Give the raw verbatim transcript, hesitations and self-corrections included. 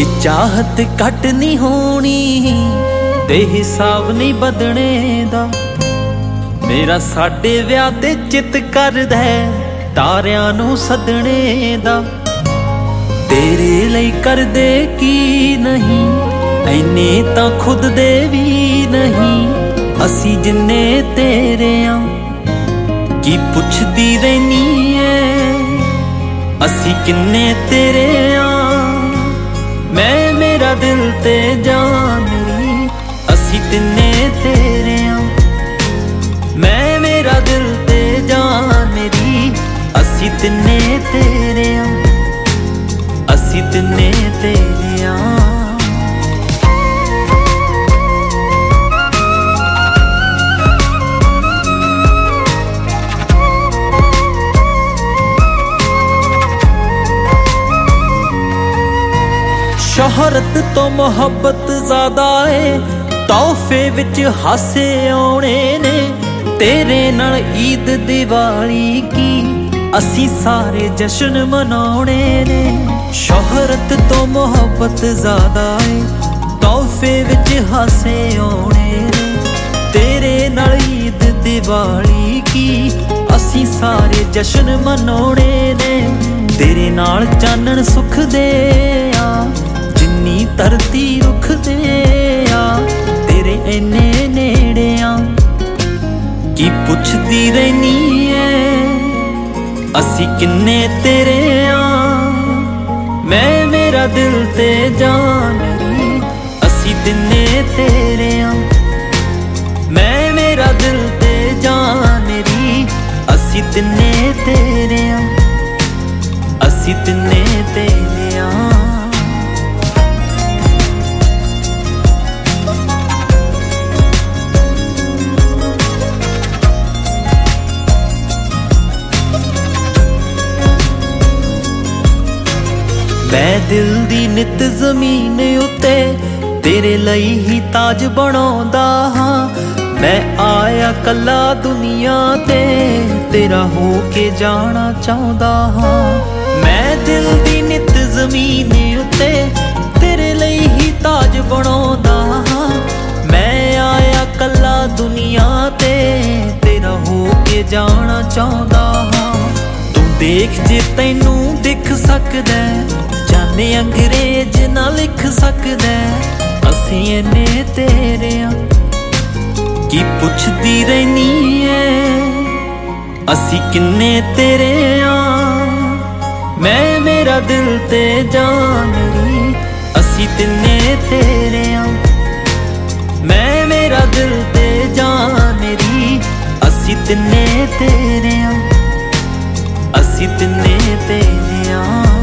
ये चाहत घट नहीं होनी ते हिसाब नहीं बदने दा। मेरा साडे विआह ते चित करदा है तारियां नूं सदने दा। तेरे लई करदे की नहीं ऐने तां खुद दे भी नहीं। असी जिन्ने तेरे आ की पुछदी रहनी है असी किन्ने तेरे आ। मैं मेरा दिल ते जान मेरी असी तिन्ने तेरे आ। मैं मेरा दिल ते जान मेरी असी तिन्ने तेरे आ। असी तिन्ने तेरे आ। शोहरत तो मोहब्बत ज्यादा है तोहफे विच हासे आने ने। तेरे नाल ईद दिवाली की असी सारे जश्न मनाने ने। शोहरत तो मोहब्बत ज्यादा है तोहफे विच हासे आने ने। तेरे नाल ईद दिवाली की असी सारे जश्न मनाने ने। तेरे नाल चानण सुख दे आ जिन्नी धरती रुख दे आ। तेरे इन्ने नेड़े आ की पुछदी रहनी है असी किन्ने तेरे आ। मैं मेरा दिल ते जान मेरी असी तिन्ने तेरे आ। मैं मेरा दिल ते जान मेरी असी तिन्ने तेरे आ। असी तिन्ने तेरे आ। मैं दिल दी नित जमीन उत्ते तेरे लई ही ताज बनाउंदा हां। मैं आया कला दुनिया ते तेरा हो के जाना चाहुंदा हां। मैं दिल दी नित जमीन उत्ते तेरे लई ही ताज बनाउंदा हां। मैं आया कला दुनिया ते तेरा हो के जाना चाहुंदा हां। तू देख जे तैनू दिख सकदा जाने अंग्रेज ना लिख सकदा। असी इन्ने तेरे आ की पुछदी रहनी है असी किन्ने तेरे आ। मैं मेरा दिल ते जान मेरी असी तिन्ने तेरे आ। मैं मेरा दिल ते जान मेरी असी तिन्ने तेरे आ। असी तिन्ने तेरे आ।